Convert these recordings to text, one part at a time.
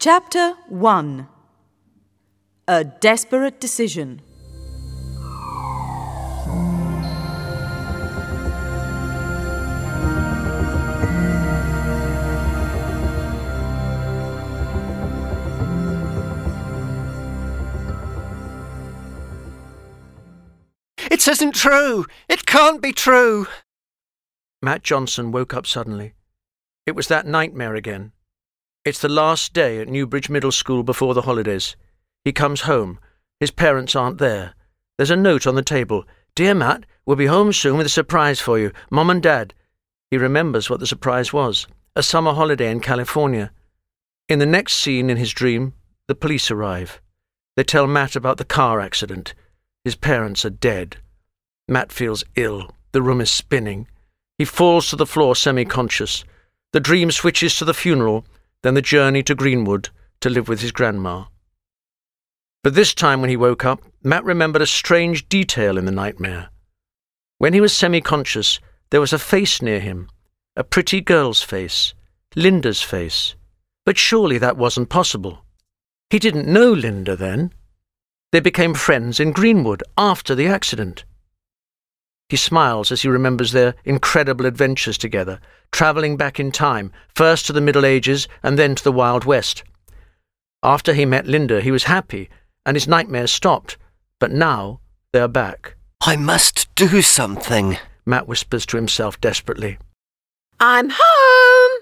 Chapter 1. A Desperate Decision. It isn't true! It can't be true! Matt Johnson woke up suddenly. It was that nightmare again. It's the last day at Newbridge Middle School before the holidays. He comes home. His parents aren't there. There's a note on the table. "Dear Matt, we'll be home soon with a surprise for you. Mom and Dad." He remembers what the surprise was. A summer holiday in California. In the next scene in his dream, the police arrive. They tell Matt about the car accident. His parents are dead. Matt feels ill. The room is spinning. He falls to the floor semi-conscious. The dream switches to the funeral, then the journey to Greenwood to live with his grandma. But this time when he woke up, Matt remembered a strange detail in the nightmare. When he was semi-conscious, there was a face near him, a pretty girl's face, Linda's face. But surely that wasn't possible. He didn't know Linda then. They became friends in Greenwood after the accident. He smiles as he remembers their incredible adventures together, travelling back in time, first to the Middle Ages and then to the Wild West. After he met Linda, he was happy, and his nightmares stopped. But now they are back. "I must do something," Matt whispers to himself desperately. "I'm home!"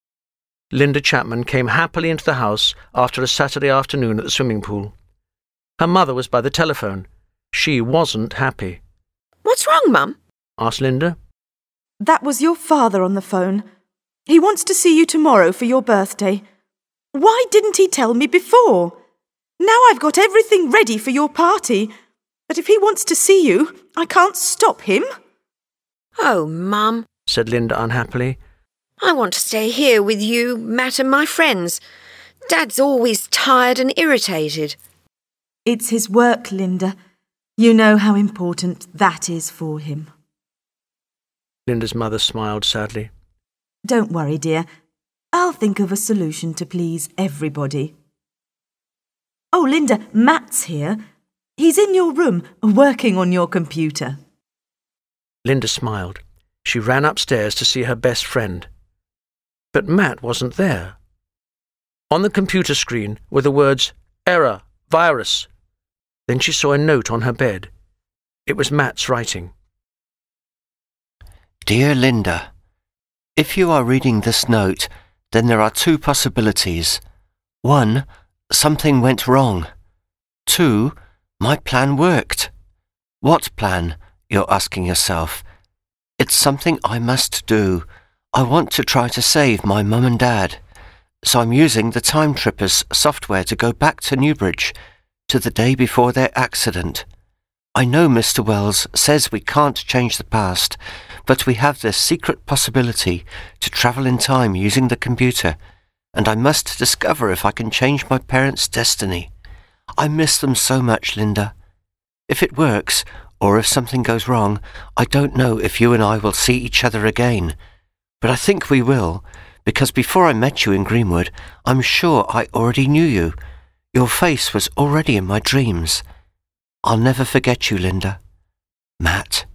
Linda Chapman came happily into the house after a Saturday afternoon at the swimming pool. Her mother was by the telephone. She wasn't happy. "What's wrong, Mum?" asked Linda. That was your father on the phone. He wants to see you tomorrow for your birthday. Why didn't he tell me before? Now I've got everything ready for your party. But if he wants to see you, I can't stop him. "Oh, Mum," said Linda unhappily. "I want to stay here with you, Matt and my friends. Dad's always tired and irritated." It's his work, Linda. You know how important that is for him. Linda's mother smiled sadly. Don't worry, dear. I'll think of a solution to please everybody. Oh, Linda, Matt's here. He's in your room, working on your computer. Linda smiled. She ran upstairs to see her best friend. But Matt wasn't there. On the computer screen were the words, "Error, virus." Then she saw a note on her bed. It was Matt's writing. "Dear Linda, if you are reading this note, then there are two possibilities. 1, something went wrong. 2, my plan worked. What plan, you're asking yourself? It's something I must do. I want to try to save my mum and dad. So I'm using the Time Trippers software to go back to Newbridge, to the day before their accident. I know Mr. Wells says we can't change the past, but we have this secret possibility to travel in time using the computer, and I must discover if I can change my parents' destiny. I miss them so much, Linda. If it works, or if something goes wrong, I don't know if you and I will see each other again. But I think we will, because before I met you in Greenwood, I'm sure I already knew you. Your face was already in my dreams. I'll never forget you, Linda. Matt.